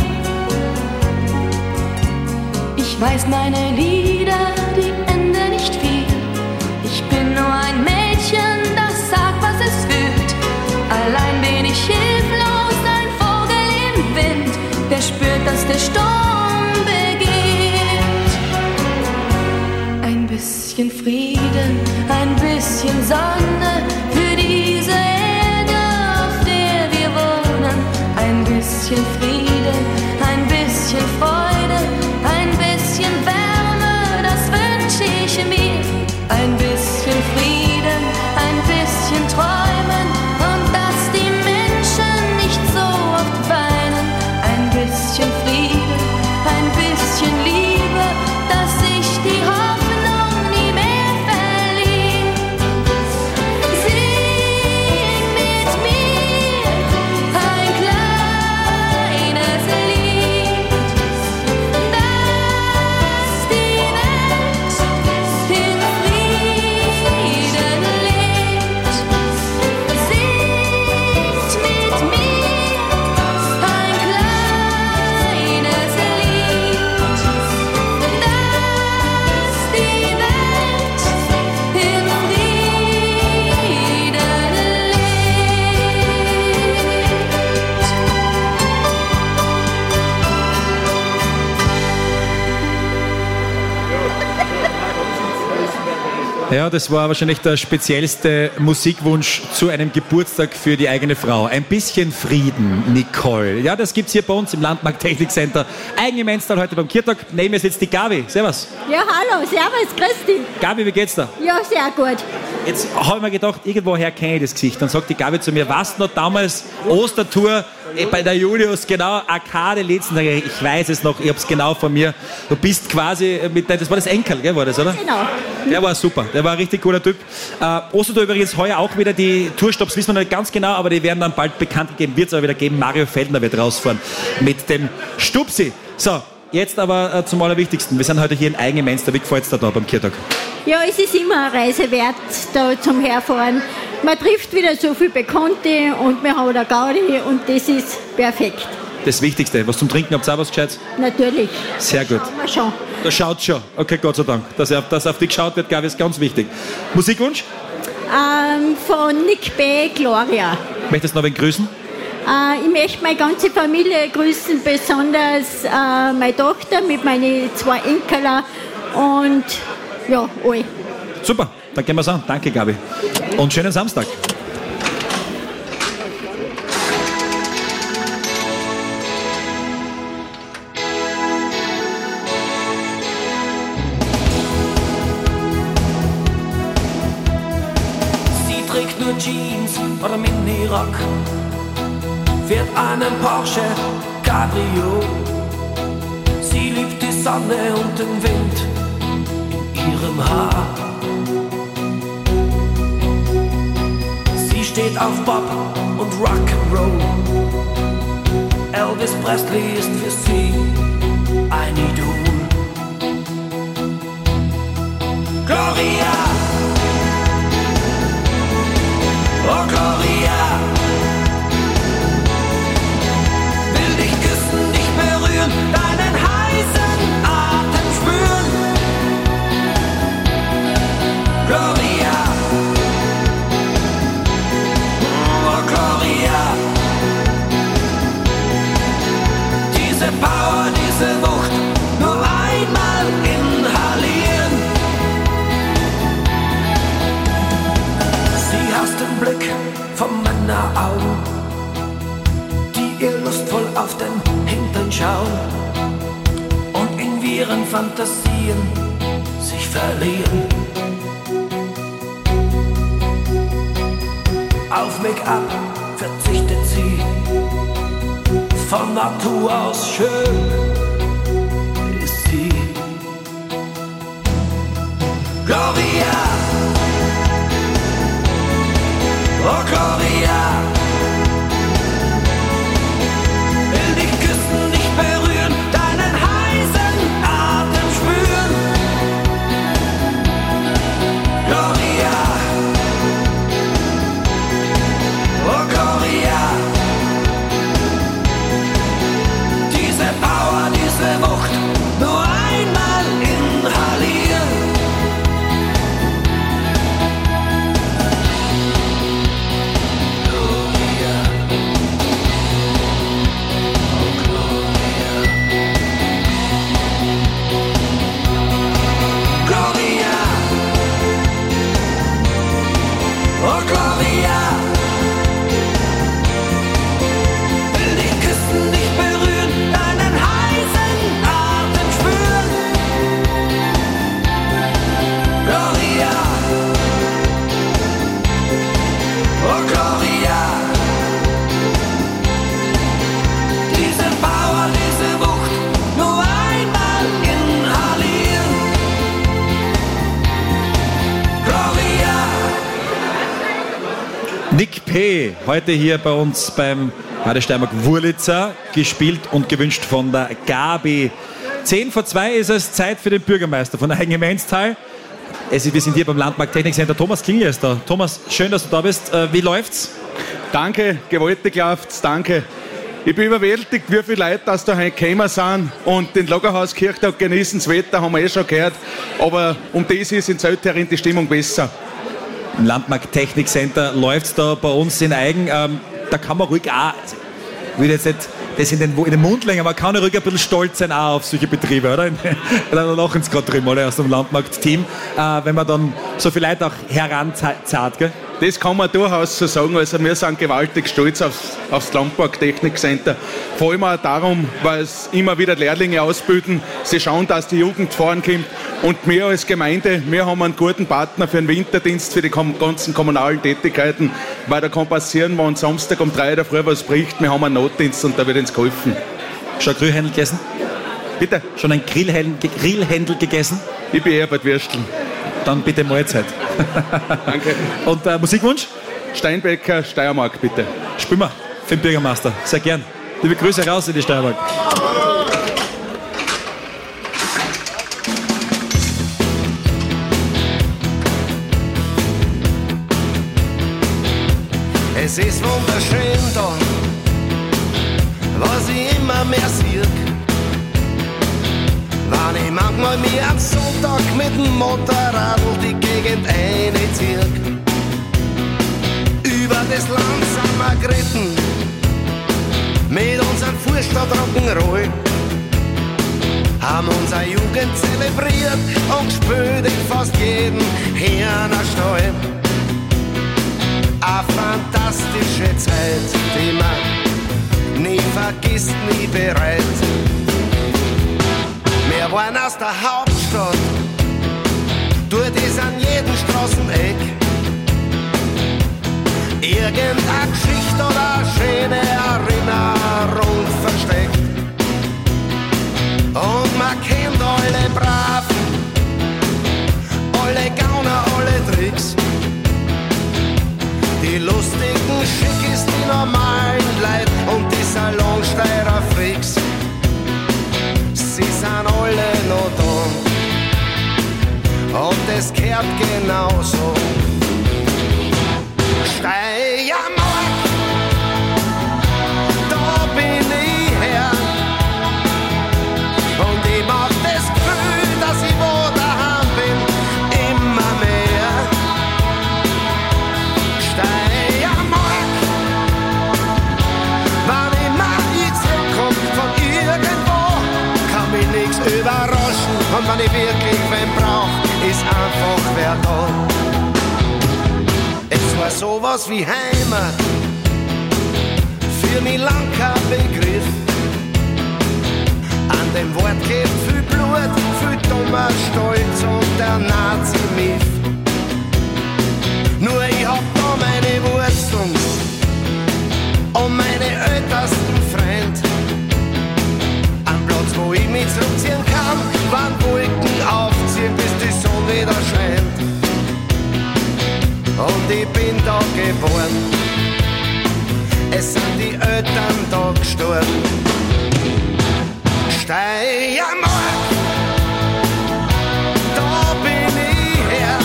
Ich weiß, meine Lieder, die Ende nicht viel. Ich bin nur ein Mädchen, das sagt, was es fühlt. Allein bin ich hilflos, ein Vogel im Wind, der spürt, dass der Sturm beginnt. Ein bisschen Frieden, ein bisschen Sonne für diese Erde, auf der wir wohnen. Ein bisschen Frieden, ein bisschen Freude, ein bisschen Wärme, das wünsch ich mir. Ein bisschen Frieden, ein bisschen Träumen und dass die Menschen nicht so oft weinen. Ein bisschen Frieden, ein bisschen Liebe, dass ich die Hoffnung nie mehr verliere. Sing mit mir ein kleines Lied, dass die Welt in Frieden lebt. Singt mit mir ein kleines Lied, dass die Welt in Frieden lebt. Ja, das war wahrscheinlich der speziellste Musikwunsch zu einem Geburtstag für die eigene Frau. Ein bisschen Frieden, Nicole. Ja, das gibt's hier bei uns im Landmarkt Technik Center. Eigen im Enstal heute beim Kirtag. Neben mir sitzt die Gabi. Servus. Ja, hallo, servus, grüß dich. Gabi, wie geht's dir? Ja, sehr gut. Jetzt habe ich mir gedacht, irgendwoher kenne ich das Gesicht. Dann sagt die Gabi zu mir, was noch damals Ostertour eh, bei der Julius, genau, Arcade Letzen. Ich weiß es noch, ich habe es genau von mir. Du bist quasi mit deinem, das war das Enkel, gell, war das, oder? Genau. Der war super, der war ein richtig cooler Typ. Äh, Ostertour übrigens heuer auch wieder, die Tourstops wissen wir noch nicht ganz genau, aber die werden dann bald bekannt gegeben, wird es aber wieder geben. Mario Feldner wird rausfahren mit dem Stupsi. So, jetzt aber äh, zum Allerwichtigsten. Wir sind heute hier in Eigengemenster. Wie gefällt es dir da beim Kirtag? Ja, es ist immer eine Reise wert, da zum Herfahren. Man trifft wieder so viele Bekannte und wir haben eine Gaudi und das ist perfekt. Das Wichtigste. Was zum Trinken, habt ihr auch was Gescheites? Natürlich. Sehr gut. Schauen wir schon. Da schaut schon. Okay, Gott sei Dank. Dass, er, dass auf dich geschaut wird, glaube ich, ist ganz wichtig. Musikwunsch? Ähm, von Nick B. Gloria. Möchtest du noch wen grüßen? Äh, ich möchte meine ganze Familie grüßen, besonders äh, meine Tochter mit meinen zwei Enkeln und ja, alle. Super, dann gehen wir es an. Danke, Gabi. Und schönen Samstag. Sie trägt nur Jeans oder Mini-Rock, fährt einen Porsche Cabrio. Sie liebt die Sonne und den Wind in ihrem Haar. Sie steht auf Pop und Rock'n'Roll. Elvis Presley ist für sie ein Idol. Gloria, oh Gloria, will dich küssen, dich berühren, deinen heißen Atem spüren. Gloria, oh Gloria, diese Power, diese Wucht, nur einmal inhalieren. Sie hasst den Blick von meiner Augen, die ihr lustvoll auf den Hintern schauen und in ihren Fantasien sich verlieren. Auf Make-up verzichtet sie, von Natur aus schön ist sie. Gloria, oh Gloria, will dich küssen, dich berühren, deinen heißen Atem spüren. Gloria, oh Gloria, diese Power, diese Wucht, nur einmal inhalieren. Gloria, oh Gloria, will dich küssen, dich berühren, deinen heißen Atem spüren. Gloria, oh Gloria, diese Power, diese Wucht, nur einmal inhalieren. Gloria. Nick P. heute hier bei uns beim Radio Steiermark Wurlitzer, gespielt und gewünscht von der Gabi. Zehn vor zwei ist es Zeit für den Bürgermeister von Eigengemeinstal. Es ist, wir sind hier beim Landmarkt Technikcenter. Thomas Klingel ist da. Thomas, schön, dass du da bist. Äh, Wie läuft's? Danke, gewaltig läuft's, danke. Ich bin überwältigt, wie viele Leute das da heute gekommen sind und den Lagerhauskirchtag genießen. Das Wetter haben wir eh schon gehört, aber um das ist in Zelterin die Stimmung besser. Im Landmarkt Technikcenter läuft's da bei uns in Eigen. Ähm, da kann man ruhig auch, ich will jetzt nicht das in den, in den Mund legen, man kann ja ruhig ein bisschen stolz sein auch auf solche Betriebe, oder? Da lachen sie gerade drüben, alle aus dem Landmarkt-Team, äh, wenn man dann so viele Leute auch heranzahlt, gell? Das kann man durchaus so sagen. Also wir sind gewaltig stolz aufs, aufs Landmarkt Technikcenter. Vor allem auch darum, weil es immer wieder Lehrlinge ausbilden. Sie schauen, dass die Jugend vorankommt. Und wir als Gemeinde, wir haben einen guten Partner für den Winterdienst, für die ganzen kommunalen Tätigkeiten. Weil da kann passieren, wenn Samstag um drei der Früh was bricht, wir haben einen Notdienst und da wird uns geholfen. Schon ein Grillhändel gegessen? Bitte? Schon ein Grillhändel, Grillhändel gegessen? Ich bin eher bei Würsteln. Dann bitte Mahlzeit. Danke. Und äh, Musikwunsch? Steinbecker, Steiermark, bitte. Spielen wir für den Bürgermeister. Sehr gern. Liebe Grüße raus in die Steiermark. Es ist wunderschön da, was ich immer mehr sehe. Wenn ich manchmal mir am Sonntag mit dem Motorrad die Gegend einziehe. Über das Land sind wir geritten, mit unserem Vorstadt Rock'n'Roll. Haben unsere Jugend Jugend zelebriert und gespielt in fast jedem Hirnerstall. Eine fantastische Zeit, die man nie vergisst, nie bereit. Wir waren aus der Hauptstadt, dort ist an jedem Straßeneck irgendeine Geschichte oder eine schöne Erinnerung versteckt. Und man kennt alle Braven, alle Gauner, alle Tricks, die lustigen Schickis, die normalen Leute und die Salonsteirer Freaks. Sie sind alle noch da und es gehört genauso. Steiermark, da bin ich her und ich mag das Gefühl, dass ich wo daheim bin, immer mehr. Steiermark, wann immer ich zurückkomm von irgendwo, kann mich nichts überraschen und wenn ich wirklich wen brauch, ist einfach wer da. Es war sowas wie Heimat, für mich lang kein Begriff. An dem Wort geht viel Blut, viel dummer Stolz und der Nazi-Miff. Nur ich hab da meine Wurzeln und meine ältesten Freund. Am Platz, wo ich mich zurückziehen kann, wann Wolken aufziehen, bis die Sonne wieder scheint. Und ich bin da geboren, es sind die Eltern da gestorben. Steiermark, da bin ich her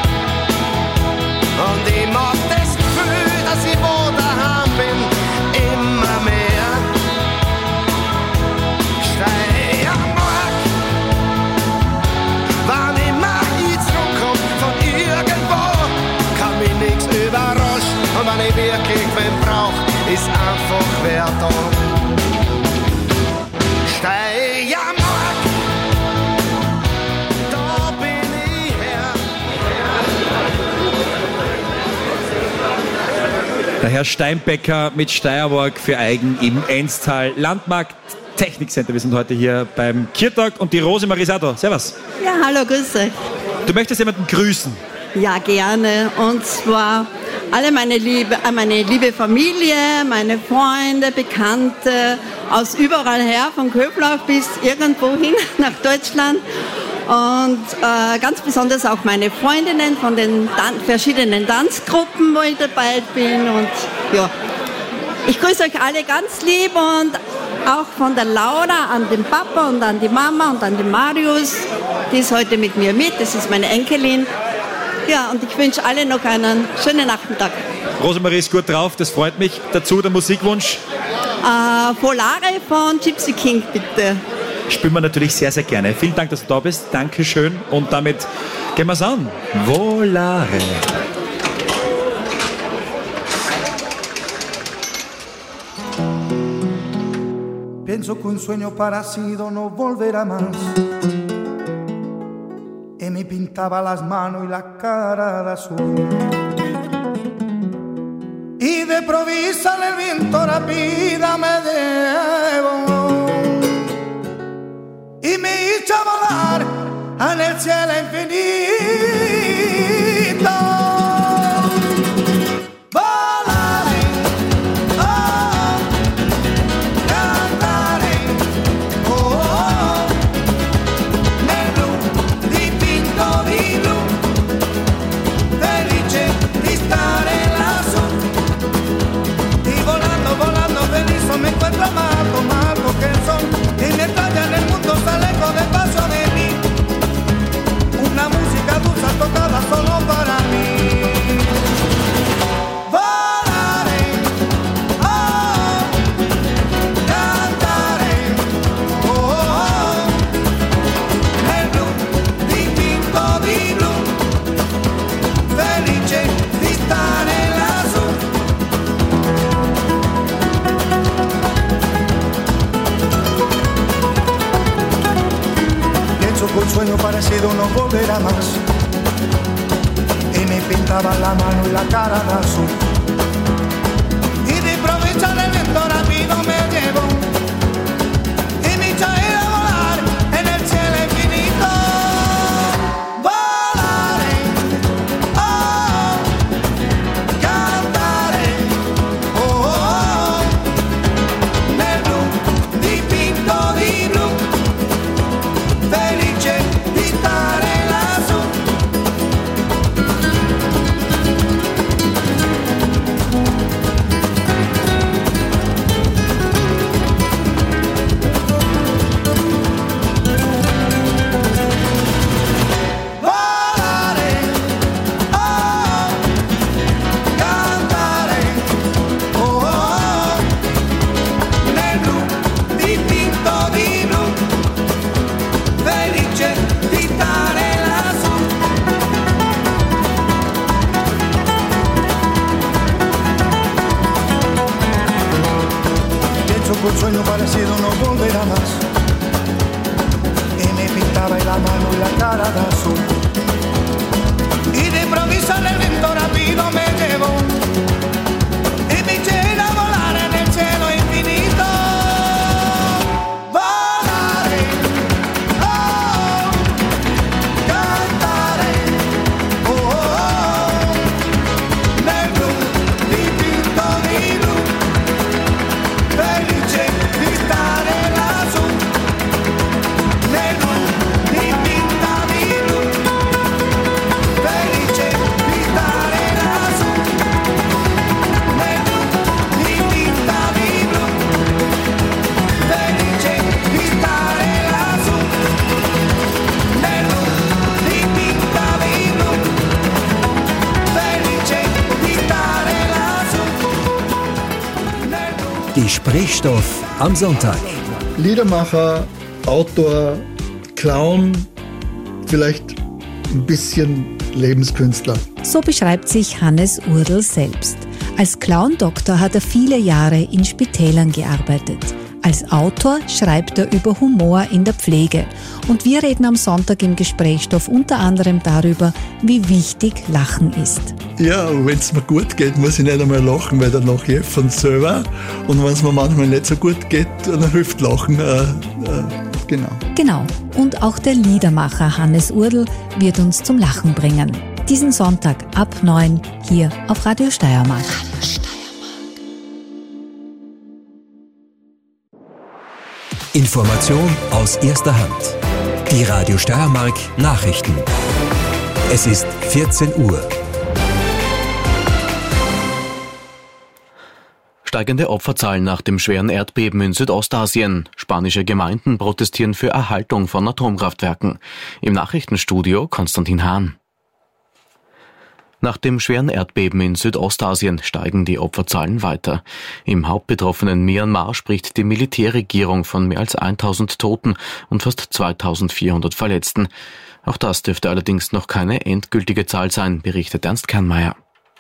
und ich mag das Gefühl, dass ich wo daheim bin, immer mehr. Steiermark, wann immer ich zurückkomm von irgendwo, kann mich nichts überraschen und wenn ich wirklich wen brauch, ist einfach wer da. Steiermark, da bin ich her. Der Herr Steinbecker mit Steiermark für Eigen im Enstal Landmarkt Technikcenter. Wir sind heute hier beim Kirtag und die Rosemarie Sato. Servus. Ja, hallo, grüß euch. Du möchtest jemanden grüßen? Ja, gerne. Und zwar alle meine liebe, meine liebe Familie, meine Freunde, Bekannte, aus überall her, von Köflauf bis irgendwo hin nach Deutschland. Und äh, ganz besonders auch meine Freundinnen von den Dan- verschiedenen Tanzgruppen, wo ich dabei bin. Und ja, ich grüße euch alle ganz lieb und auch von der Laura an den Papa und an die Mama und an den Marius. Die ist heute mit mir mit, das ist meine Enkelin. Ja, und ich wünsche alle noch einen schönen Nachmittag. Rosemarie ist gut drauf, das freut mich. Dazu der Musikwunsch? Äh, Volare von Gypsy King, bitte. Spielen wir natürlich sehr, sehr gerne. Vielen Dank, dass du da bist. Dankeschön. Und damit gehen wir es an. Volare. Pienso que un sueño parecido no volverá más. Y me pintaba las manos y la cara de azul. Y de provisa el viento rápida me llevó y me hizo volar en el cielo infinito. Volaré, oh, cantaré, oh, oh, nel blu dipinto di blu, felice di stare lassù. Y volando, volando feliz me encuentro amado, amado que son. Y mientras ya en el mundo se alejo despacio de mí, una música que un sueño parecido no volverá más. Y me pintaba la mano y la cara de azul. Y de improviso el viento rápido me llevó. Y me hizo ir a volar en el cielo infinito. Volaré, oh, cantaré, oh, oh, oh, nel blu dipinto di blu, felice di stare lassù. Un sueño parecido no volverá más. Y me pintaba la mano y la cara de azul. Y de improviso el viento rápido me llevó. Y me eché a volar en el cielo infinito. Volaré, oh, cantaré, oh, oh, oh, nel blu dipinto di blu. Felice di stare lassù, nel blu dipinta di blu. Felice di stare lassù, nel blu dipinta di blu. Felice di stare lassù, nel blu dipinta di blu. Felice di stare lassù, nel blu. Gesprächsstoff am Sonntag. Liedermacher, Autor, Clown, vielleicht ein bisschen Lebenskünstler. So beschreibt sich Hannes Urdl selbst. Als Clown-Doktor hat er viele Jahre in Spitälern gearbeitet. Als Autor schreibt er über Humor in der Pflege. Und wir reden am Sonntag im Gesprächsstoff unter anderem darüber, wie wichtig Lachen ist. Ja, wenn es mir gut geht, muss ich nicht einmal lachen, weil dann lache ich von selber. Und wenn es mir manchmal nicht so gut geht, dann hilft Lachen. Äh, äh, genau. Genau. Und auch der Liedermacher Hannes Urdl wird uns zum Lachen bringen. Diesen Sonntag ab neun hier auf Radio Steiermark. Information aus erster Hand. Die Radio Steiermark Nachrichten. Es ist vierzehn Uhr. Steigende Opferzahlen nach dem schweren Erdbeben in Südostasien. Spanische Gemeinden protestieren für Erhaltung von Atomkraftwerken. Im Nachrichtenstudio Konstantin Hahn. Nach dem schweren Erdbeben in Südostasien steigen die Opferzahlen weiter. Im hauptbetroffenen Myanmar spricht die Militärregierung von mehr als tausend Toten und fast zweitausendvierhundert Verletzten. Auch das dürfte allerdings noch keine endgültige Zahl sein, berichtet Ernst Kernmeier.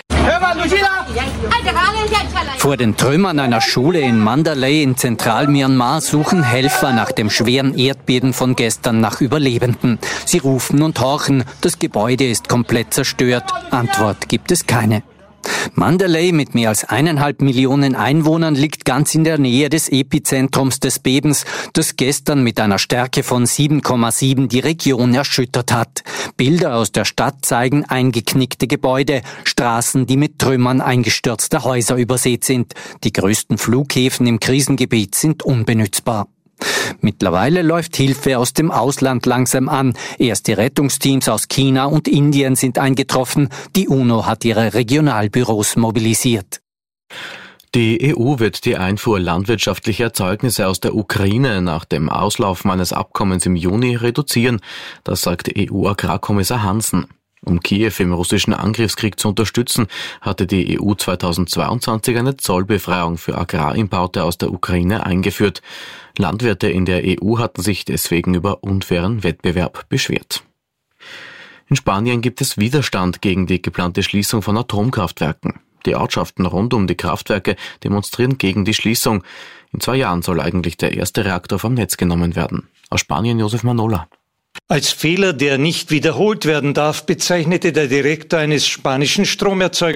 Vor den Trümmern einer Schule in Mandalay in Zentral-Myanmar suchen Helfer nach dem schweren Erdbeben von gestern nach Überlebenden. Sie rufen und horchen, das Gebäude ist komplett zerstört. Antwort gibt es keine. Mandalay mit mehr als eineinhalb Millionen Einwohnern liegt ganz in der Nähe des Epizentrums des Bebens, das gestern mit einer Stärke von sieben Komma sieben die Region erschüttert hat. Bilder aus der Stadt zeigen eingeknickte Gebäude, Straßen, die mit Trümmern eingestürzter Häuser übersät sind. Die größten Flughäfen im Krisengebiet sind unbenützbar. Mittlerweile läuft Hilfe aus dem Ausland langsam an. Erste Rettungsteams aus China und Indien sind eingetroffen. Die UNO hat ihre Regionalbüros mobilisiert. Die E U wird die Einfuhr landwirtschaftlicher Erzeugnisse aus der Ukraine nach dem Auslaufen eines Abkommens im Juni reduzieren. Das sagt E U-Agrarkommissar Hansen. Um Kiew im russischen Angriffskrieg zu unterstützen, hatte die E U zweitausendzweiundzwanzig eine Zollbefreiung für Agrarimporte aus der Ukraine eingeführt. Landwirte in der E U hatten sich deswegen über unfairen Wettbewerb beschwert. In Spanien gibt es Widerstand gegen die geplante Schließung von Atomkraftwerken. Die Ortschaften rund um die Kraftwerke demonstrieren gegen die Schließung. In zwei Jahren soll eigentlich der erste Reaktor vom Netz genommen werden. Aus Spanien Josef Manola. Als Fehler, der nicht wiederholt werden darf, bezeichnete der Direktor eines spanischen Stromerzeugers